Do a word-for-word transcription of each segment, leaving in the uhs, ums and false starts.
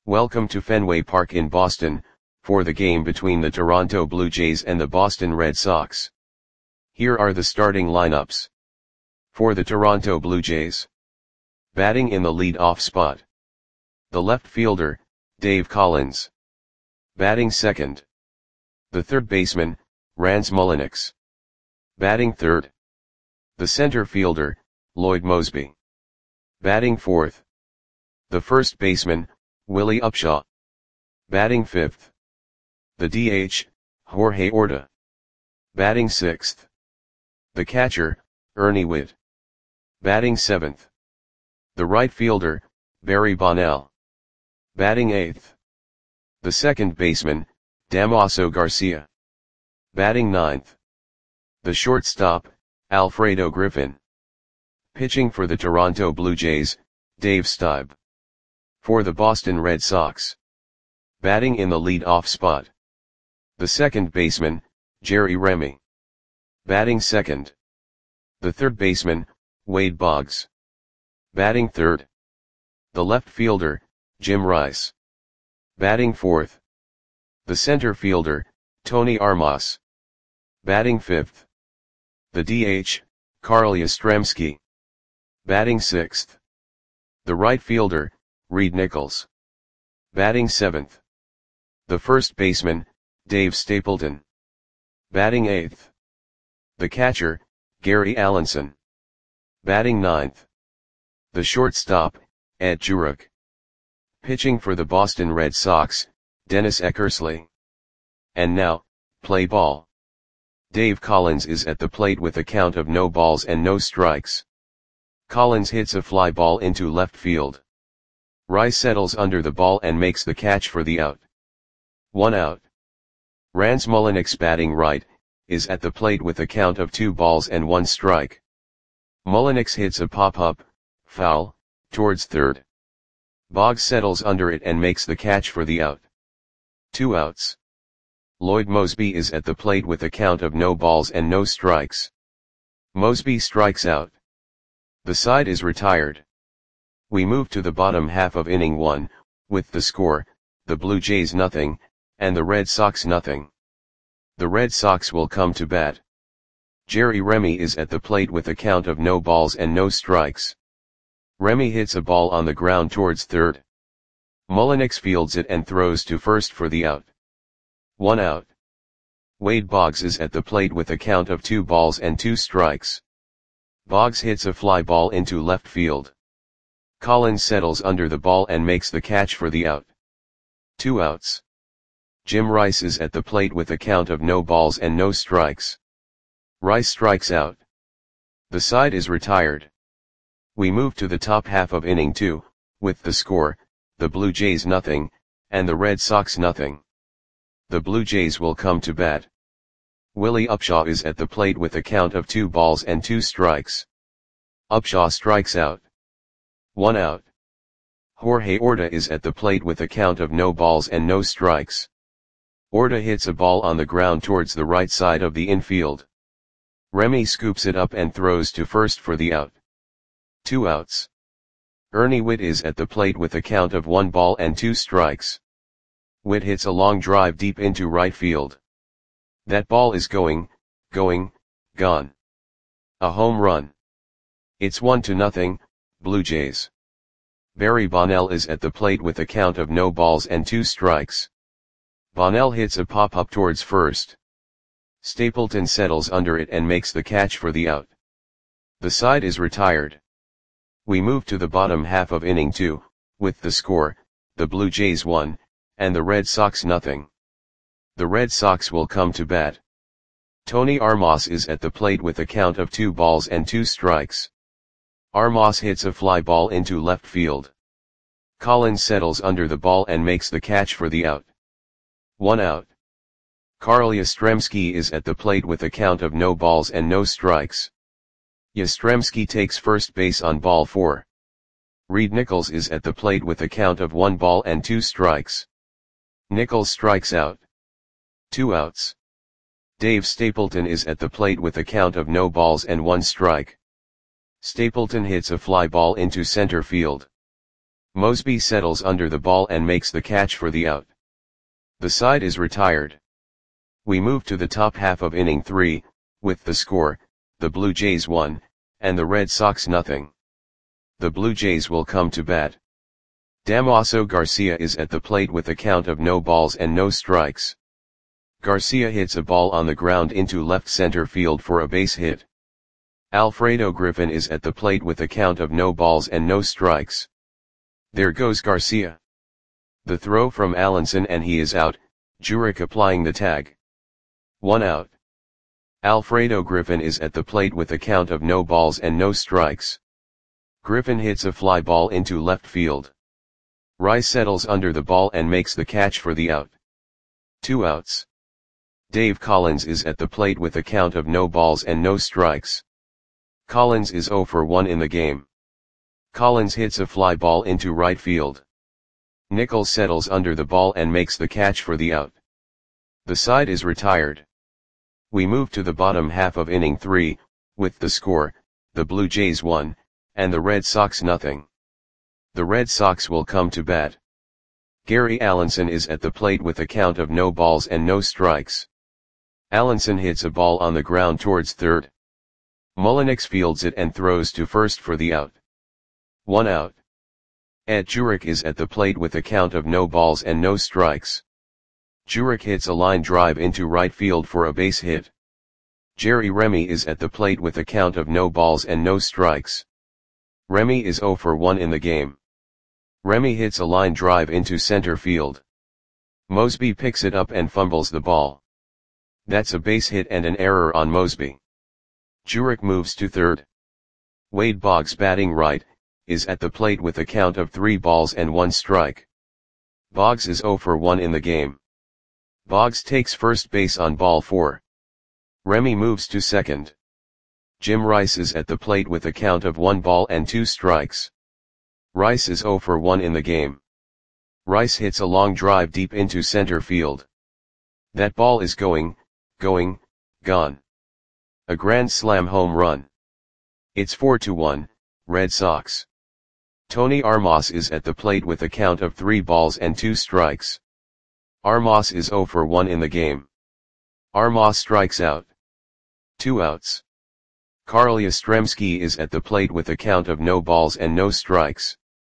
Welcome to Fenway Park in Boston, for the game between the Toronto Blue Jays and the Boston Red Sox. Here are the starting lineups. For the Toronto Blue Jays. Batting in the lead-off spot. The left fielder, Dave Collins. Batting second. The third baseman, Rance Mulliniks. Batting third. The center fielder, Lloyd Moseby. Batting fourth. The first baseman, Willie Upshaw. Batting fifth. The D H, Jorge Orta. Batting sixth. The catcher, Ernie Whitt. Batting seventh. The right fielder, Barry Bonnell. Batting eighth. The second baseman, Damaso Garcia. Batting ninth. The shortstop, Alfredo Griffin. Pitching for the Toronto Blue Jays, Dave Stieb. For the Boston Red Sox. Batting in the lead-off spot. The second baseman, Jerry Remy. Batting second. The third baseman, Wade Boggs. Batting third. The left fielder, Jim Rice. Batting fourth. The center fielder, Tony Armas. Batting fifth. The D H, Carl Yastrzemski. Batting sixth. The right fielder, Reed Nichols. Batting seventh. The first baseman, Dave Stapleton. Batting eighth. The catcher, Gary Allenson. Batting ninth. The shortstop, Ed Jurek. Pitching for the Boston Red Sox, Dennis Eckersley. And now, play ball. Dave Collins is at the plate with a count of no balls and no strikes. Collins hits a fly ball into left field. Rice settles under the ball and makes the catch for the out. One out. Rance Mulliniks, batting right, is at the plate with a count of two balls and one strike. Mulliniks hits a pop-up, foul, towards third. Boggs settles under it and makes the catch for the out. Two outs. Lloyd Moseby is at the plate with a count of no balls and no strikes. Moseby strikes out. The side is retired. We move to the bottom half of inning one, with the score, the Blue Jays nothing, and the Red Sox nothing. The Red Sox will come to bat. Jerry Remy is at the plate with a count of no balls and no strikes. Remy hits a ball on the ground towards third. Mulliniks fields it and throws to first for the out. One out. Wade Boggs is at the plate with a count of two balls and two strikes. Boggs hits a fly ball into left field. Collins settles under the ball and makes the catch for the out. Two outs. Jim Rice is at the plate with a count of no balls and no strikes. Rice strikes out. The side is retired. We move to the top half of inning two, with the score, the Blue Jays nothing, and the Red Sox nothing. The Blue Jays will come to bat. Willie Upshaw is at the plate with a count of two balls and two strikes. Upshaw strikes out. One out. Jorge Orta is at the plate with a count of no balls and no strikes. Orta hits a ball on the ground towards the right side of the infield. Remy scoops it up and throws to first for the out. Two outs. Ernie Whitt is at the plate with a count of one ball and two strikes. Whitt hits a long drive deep into right field. That ball is going, going, gone. A home run. It's one to nothing, Blue Jays. Barry Bonnell is at the plate with a count of no balls and two strikes. Bonnell hits a pop-up towards first. Stapleton settles under it and makes the catch for the out. The side is retired. We move to the bottom half of inning two, with the score, the Blue Jays one, and the Red Sox nothing. The Red Sox will come to bat. Tony Armas is at the plate with a count of two balls and two strikes. Armas hits a fly ball into left field. Collins settles under the ball and makes the catch for the out. One out. Carl Yastrzemski is at the plate with a count of no balls and no strikes. Yastrzemski takes first base on ball four. Reed Nichols is at the plate with a count of one ball and two strikes. Nichols strikes out. Two outs. Dave Stapleton is at the plate with a count of no balls and one strike. Stapleton hits a fly ball into center field. Mosby settles under the ball and makes the catch for the out. The side is retired. We move to the top half of inning three, with the score, the Blue Jays one, and the Red Sox nothing. The Blue Jays will come to bat. Damaso Garcia is at the plate with a count of no balls and no strikes. Garcia hits a ball on the ground into left center field for a base hit. Alfredo Griffin is at the plate with a count of no balls and no strikes. There goes Garcia. The throw from Allenson and he is out, Jurek applying the tag. One out. Alfredo Griffin is at the plate with a count of no balls and no strikes. Griffin hits a fly ball into left field. Rice settles under the ball and makes the catch for the out. Two outs. Dave Collins is at the plate with a count of no balls and no strikes. Collins is zero for one in the game. Collins hits a fly ball into right field. Nichols settles under the ball and makes the catch for the out. The side is retired. We move to the bottom half of inning three, with the score, the Blue Jays one, and the Red Sox nothing. The Red Sox will come to bat. Gary Allenson is at the plate with a count of no balls and no strikes. Allenson hits a ball on the ground towards third. Mullenix fields it and throws to first for the out. One out. Ed Jurek is at the plate with a count of no balls and no strikes. Jurek hits a line drive into right field for a base hit. Jerry Remy is at the plate with a count of no balls and no strikes. Remy is zero for one in the game. Remy hits a line drive into center field. Mosby picks it up and fumbles the ball. That's a base hit and an error on Mosby. Jurek moves to third. Wade Boggs, batting right, is at the plate with a count of three balls and one strike. Boggs is zero for one in the game. Boggs takes first base on ball four. Remy moves to second. Jim Rice is at the plate with a count of one ball and two strikes. Rice is zero for one in the game. Rice hits a long drive deep into center field. That ball is going, going, gone. A grand slam home run. It's four to one, Red Sox. Tony Armas is at the plate with a count of three balls and two strikes. Armas is zero for one in the game. Armas strikes out. Two outs. Carl Yastrzemski is at the plate with a count of no balls and no strikes.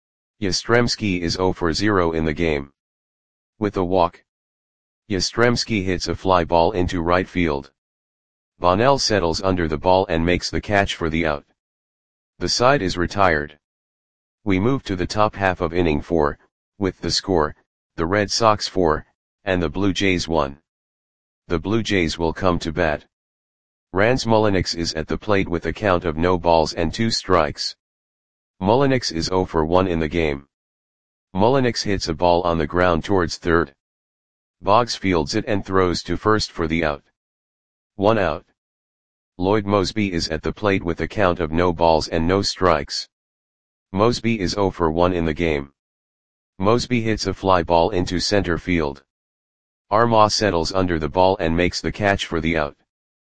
Yastrzemski is zero for zero in the game. With a walk. Yastrzemski hits a fly ball into right field. Bonnell settles under the ball and makes the catch for the out. The side is retired. We move to the top half of inning four, with the score, the Red Sox four, and the Blue Jays one. The Blue Jays will come to bat. Rans Mullenix is at the plate with a count of no balls and two strikes. Mullenix is zero for one in the game. Mullenix hits a ball on the ground towards third. Boggs fields it and throws to first for the out. One out. Lloyd Mosby is at the plate with a count of no balls and no strikes. Mosby is zero for one in the game. Mosby hits a fly ball into center field. Armas settles under the ball and makes the catch for the out.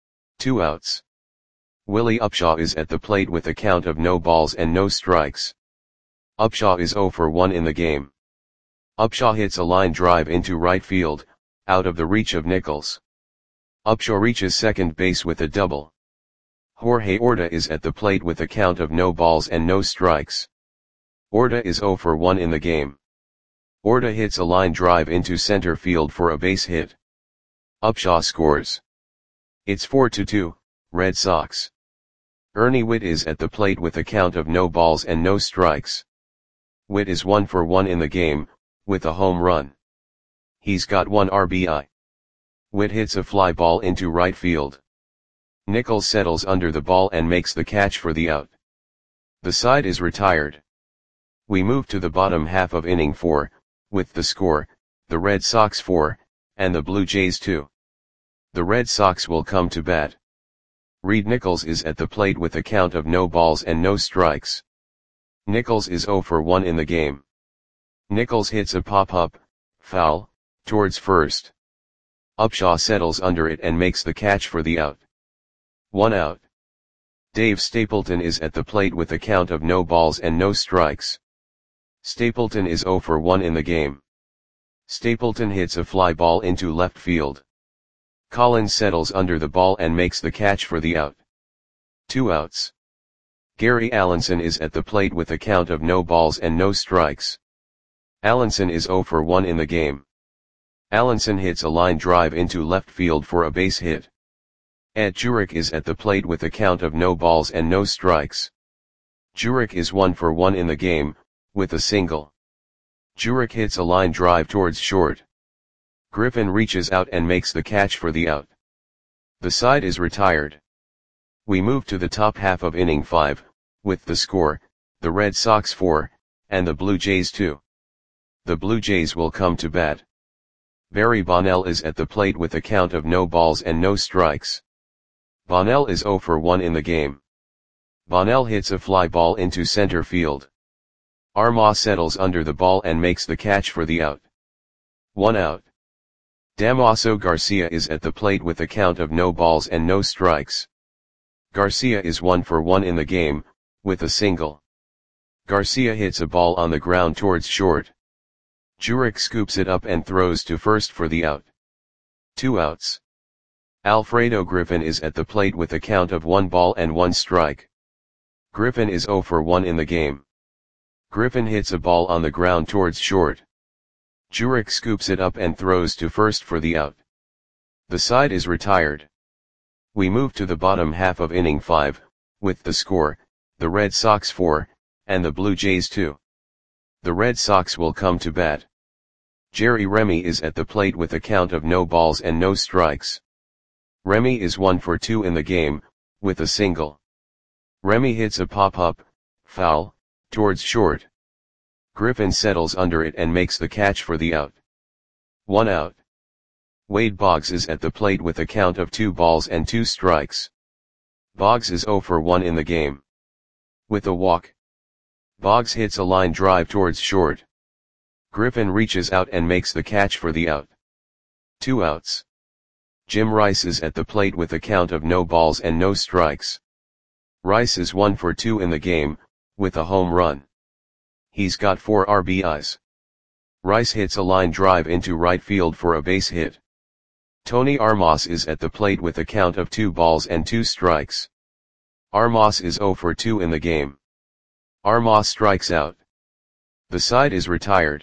Two outs. Willie Upshaw is at the plate with a count of no balls and no strikes. Upshaw is zero for one in the game. Upshaw hits a line drive into right field, out of the reach of Nichols. Upshaw reaches second base with a double. Jorge Orta is at the plate with a count of no balls and no strikes. Orta is zero for one in the game. Orta hits a line drive into center field for a base hit. Upshaw scores. It's four to two, Red Sox. Ernie Whitt is at the plate with a count of no balls and no strikes. Whitt is one for one in the game, with a home run. He's got one R B I. Whitt hits a fly ball into right field. Nichols settles under the ball and makes the catch for the out. The side is retired. We move to the bottom half of inning four, with the score, the Red Sox four, and the Blue Jays two. The Red Sox will come to bat. Reed Nichols is at the plate with a count of no balls and no strikes. Nichols is zero for one in the game. Nichols hits a pop-up, foul, towards first. Upshaw settles under it and makes the catch for the out. One out. Dave Stapleton is at the plate with a count of no balls and no strikes. Stapleton is zero for one in the game. Stapleton hits a fly ball into left field. Collins settles under the ball and makes the catch for the out. Two outs. Gary Allenson is at the plate with a count of no balls and no strikes. Allenson is zero for one in the game. Allenson hits a line drive into left field for a base hit. Ed Jurek is at the plate with a count of no balls and no strikes. Jurek is one for one in the game, with a single. Jurek hits a line drive towards short. Griffin reaches out and makes the catch for the out. The side is retired. We move to the top half of inning five, with the score, the Red Sox four, and the Blue Jays two. The Blue Jays will come to bat. Barry Bonnell is at the plate with a count of no balls and no strikes. Bonnell is zero for one in the game. Bonnell hits a fly ball into center field. Armah settles under the ball and makes the catch for the out. One out. Damaso Garcia is at the plate with a count of no balls and no strikes. Garcia is one for one in the game, with a single. Garcia hits a ball on the ground towards short. Jurek scoops it up and throws to first for the out. Two outs. Alfredo Griffin is at the plate with a count of one ball and one strike. Griffin is zero for one in the game. Griffin hits a ball on the ground towards short. Jurek scoops it up and throws to first for the out. The side is retired. We move to the bottom half of inning five, with the score, the Red Sox four, and the Blue Jays two. The Red Sox will come to bat. Jerry Remy is at the plate with a count of no balls and no strikes. Remy is one for two in the game, with a single. Remy hits a pop-up, foul, towards short. Griffin settles under it and makes the catch for the out. One out. Wade Boggs is at the plate with a count of two balls and two strikes. Boggs is zero for one in the game. With a walk. Boggs hits a line drive towards short. Griffin reaches out and makes the catch for the out. Two outs. Jim Rice is at the plate with a count of no balls and no strikes. Rice is one for two in the game, with a home run. He's got four R B Is. Rice hits a line drive into right field for a base hit. Tony Armas is at the plate with a count of two balls and two strikes. Armas is zero for two in the game. Armas strikes out. The side is retired.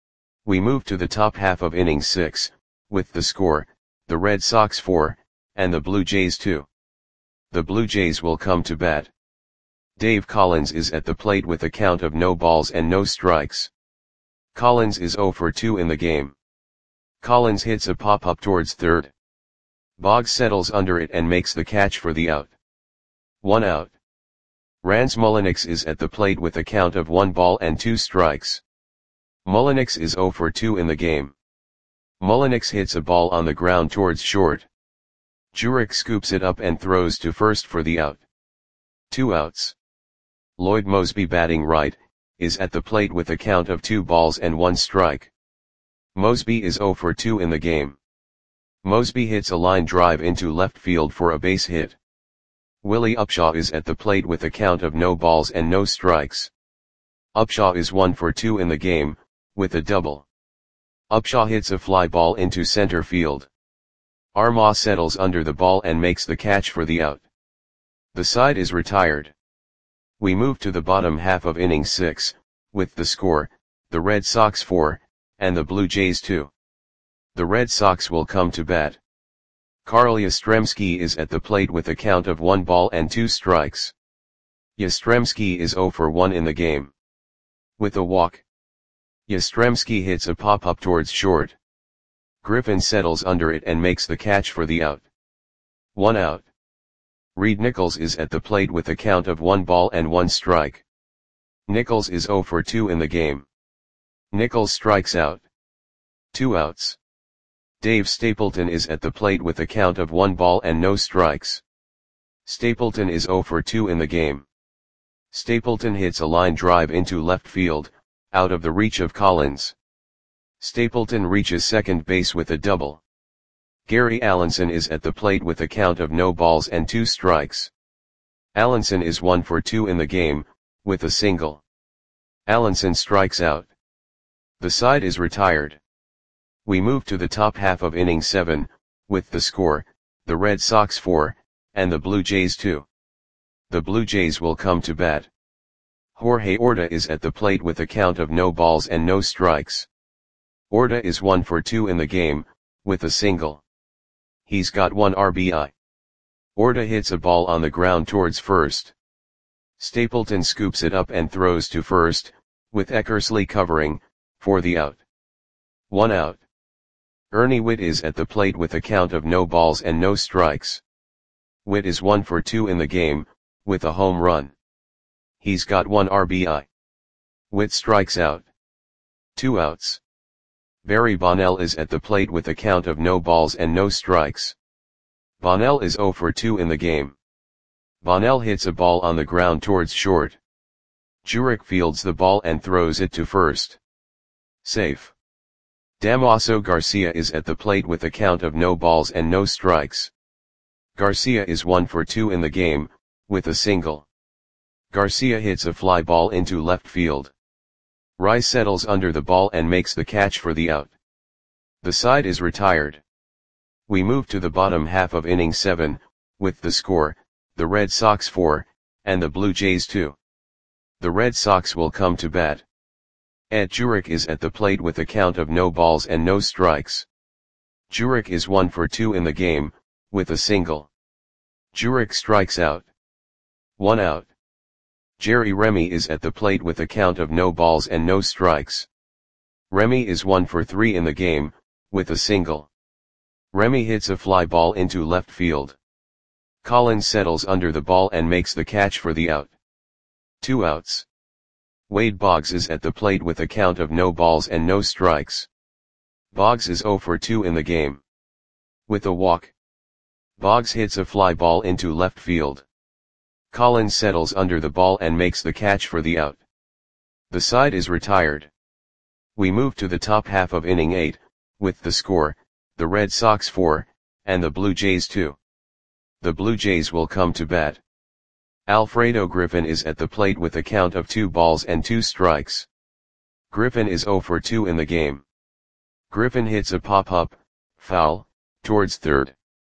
We move to the top half of inning six, with the score, the Red Sox four, and the Blue Jays two. The Blue Jays will come to bat. Dave Collins is at the plate with a count of no balls and no strikes. Collins is zero for two in the game. Collins hits a pop-up towards third. Boggs settles under it and makes the catch for the out. One out. Rance Mulliniks is at the plate with a count of one ball and two strikes. Mulliniks is zero for two in the game. Mulliniks hits a ball on the ground towards short. Jurek scoops it up and throws to first for the out. Two outs. Lloyd Mosby, batting right, is at the plate with a count of two balls and one strike. Mosby is zero for two in the game. Mosby hits a line drive into left field for a base hit. Willie Upshaw is at the plate with a count of no balls and no strikes. Upshaw is one for two in the game, with a double. Upshaw hits a fly ball into center field. Armah settles under the ball and makes the catch for the out. The side is retired. We move to the bottom half of inning six, with the score, the Red Sox four, and the Blue Jays two. The Red Sox will come to bat. Carl Yastrzemski is at the plate with a count of one ball and two strikes. Yastrzemski is zero for one in the game. With a walk. Yastrzemski hits a pop-up towards short. Griffin settles under it and makes the catch for the out. One out. Reed Nichols is at the plate with a count of one ball and one strike. Nichols is zero for two in the game. Nichols strikes out. Two outs. Dave Stapleton is at the plate with a count of one ball and no strikes. Stapleton is zero for two in the game. Stapleton hits a line drive into left field, out of the reach of Collins. Stapleton reaches second base with a double. Gary Allenson is at the plate with a count of no balls and two strikes. Allenson is one for two in the game, with a single. Allenson strikes out. The side is retired. We move to the top half of inning seven, with the score, the Red Sox four, and the Blue Jays two. The Blue Jays will come to bat. Jorge Orta is at the plate with a count of no balls and no strikes. Orta is one for two in the game, with a single. He's got one R B I. Orta hits a ball on the ground towards first. Stapleton scoops it up and throws to first, with Eckersley covering, for the out. One out. Ernie Whitt is at the plate with a count of no balls and no strikes. Whitt is one for two in the game, with a home run. He's got one R B I. Whitt strikes out. Two outs. Barry Bonnell is at the plate with a count of no balls and no strikes. Bonnell is zero for two in the game. Bonnell hits a ball on the ground towards short. Jurek fields the ball and throws it to first. Safe. Damaso Garcia is at the plate with a count of no balls and no strikes. Garcia is one for two in the game, with a single. Garcia hits a fly ball into left field. Rice settles under the ball and makes the catch for the out. The side is retired. We move to the bottom half of inning seven, with the score, the Red Sox four, and the Blue Jays two. The Red Sox will come to bat. Ed Jurek is at the plate with a count of no balls and no strikes. Jurek is one for two in the game, with a single. Jurek strikes out. One out. Jerry Remy is at the plate with a count of no balls and no strikes. Remy is one for three in the game, with a single. Remy hits a fly ball into left field. Collins settles under the ball and makes the catch for the out. Two outs. Wade Boggs is at the plate with a count of no balls and no strikes. Boggs is zero for two in the game. With a walk. Boggs hits a fly ball into left field. Collins settles under the ball and makes the catch for the out. The side is retired. We move to the top half of inning eight, with the score, the Red Sox four, and the Blue Jays two. The Blue Jays will come to bat. Alfredo Griffin is at the plate with a count of two balls and two strikes. Griffin is zero for two in the game. Griffin hits a pop-up, foul, towards third.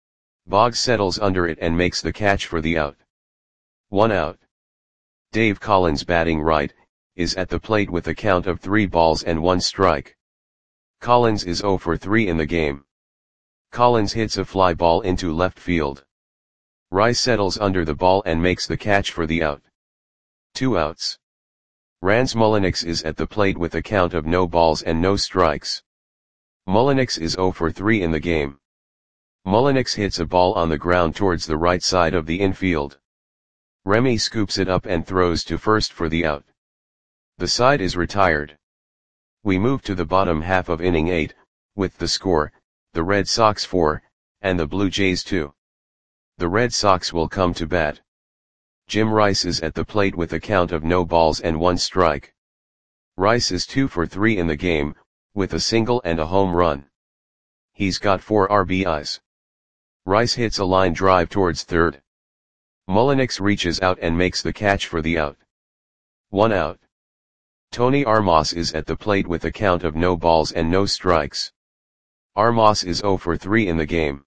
Boggs settles under it and makes the catch for the out. One out. Dave Collins, batting right, is at the plate with a count of three balls and one strike. Collins is zero for three in the game. Collins hits a fly ball into left field. Rice settles under the ball and makes the catch for the out. Two outs. Rance Mulliniks is at the plate with a count of no balls and no strikes. Mulliniks is zero for three in the game. Mulliniks hits a ball on the ground towards the right side of the infield. Remy scoops it up and throws to first for the out. The side is retired. We move to the bottom half of inning eight, with the score, the Red Sox four, and the Blue Jays two. The Red Sox will come to bat. Jim Rice is at the plate with a count of no balls and one strike. Rice is two for three in the game, with a single and a home run. He's got four R B Is. Rice hits a line drive towards third. Mulliniks reaches out and makes the catch for the out. One out. Tony Armas is at the plate with a count of no balls and no strikes. Armas is zero for three in the game.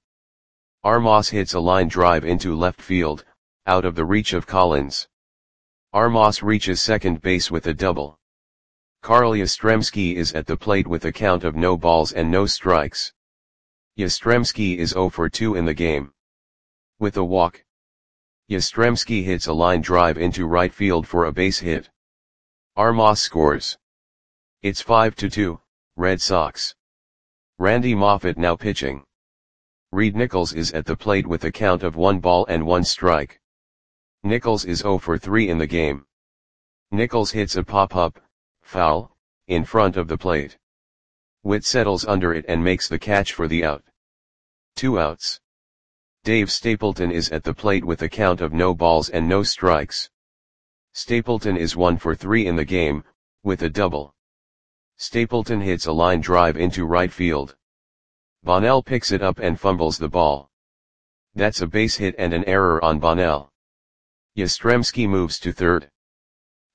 Armas hits a line drive into left field, out of the reach of Collins. Armas reaches second base with a double. Carl Yastrzemski is at the plate with a count of no balls and no strikes. Yastrzemski is zero for two in the game. With a walk. Yastrzemski hits a line drive into right field for a base hit. Armas scores. It's five to two, Red Sox. Randy Moffett now pitching. Reed Nichols is at the plate with a count of one ball and one strike. Nichols is zero for three in the game. Nichols hits a pop-up, foul, in front of the plate. Whitt settles under it and makes the catch for the out. Two outs. Dave Stapleton is at the plate with a count of no balls and no strikes. Stapleton is one for three in the game, with a double. Stapleton hits a line drive into right field. Bonnell picks it up and fumbles the ball. That's a base hit and an error on Bonnell. Yastrzemski moves to third.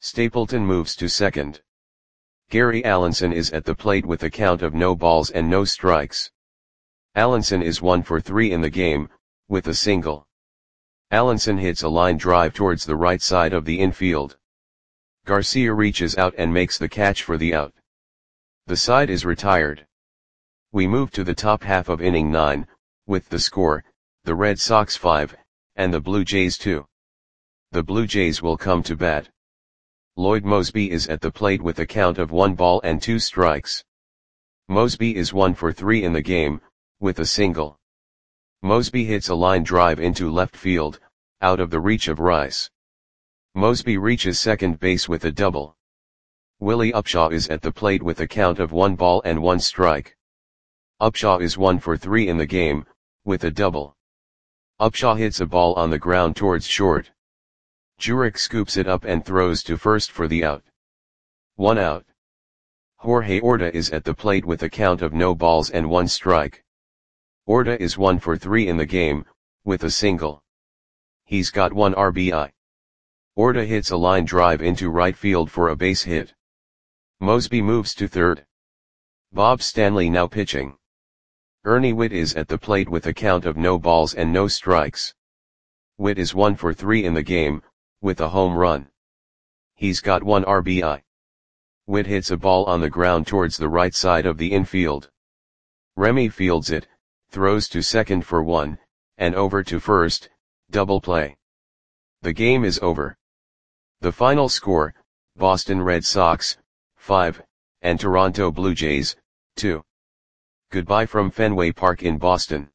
Stapleton moves to second. Gary Allenson is at the plate with a count of no balls and no strikes. Allenson is one for three in the game, with a single. Allenson hits a line drive towards the right side of the infield. Garcia reaches out and makes the catch for the out. The side is retired. We move to the top half of inning nine, with the score, the Red Sox five, and the Blue Jays two. The Blue Jays will come to bat. Lloyd Moseby is at the plate with a count of one ball and two strikes. Moseby is one for three in the game, with a single. Moseby hits a line drive into left field, out of the reach of Rice. Moseby reaches second base with a double. Willie Upshaw is at the plate with a count of one ball and one strike. Upshaw is one for three in the game, with a double. Upshaw hits a ball on the ground towards short. Jurek scoops it up and throws to first for the out. One out. Jorge Orta is at the plate with a count of no balls and one strike. Orta is one for three in the game, with a single. He's got one R B I. Orta hits a line drive into right field for a base hit. Moseby moves to third. Bob Stanley now pitching. Ernie Whitt is at the plate with a count of no balls and no strikes. Whitt is one for three in the game, with a home run. He's got one R B I. Whitt hits a ball on the ground towards the right side of the infield. Remy fields it, throws to second for one, and over to first, double play. The game is over. The final score, Boston Red Sox, five, and Toronto Blue Jays, two. Goodbye from Fenway Park in Boston.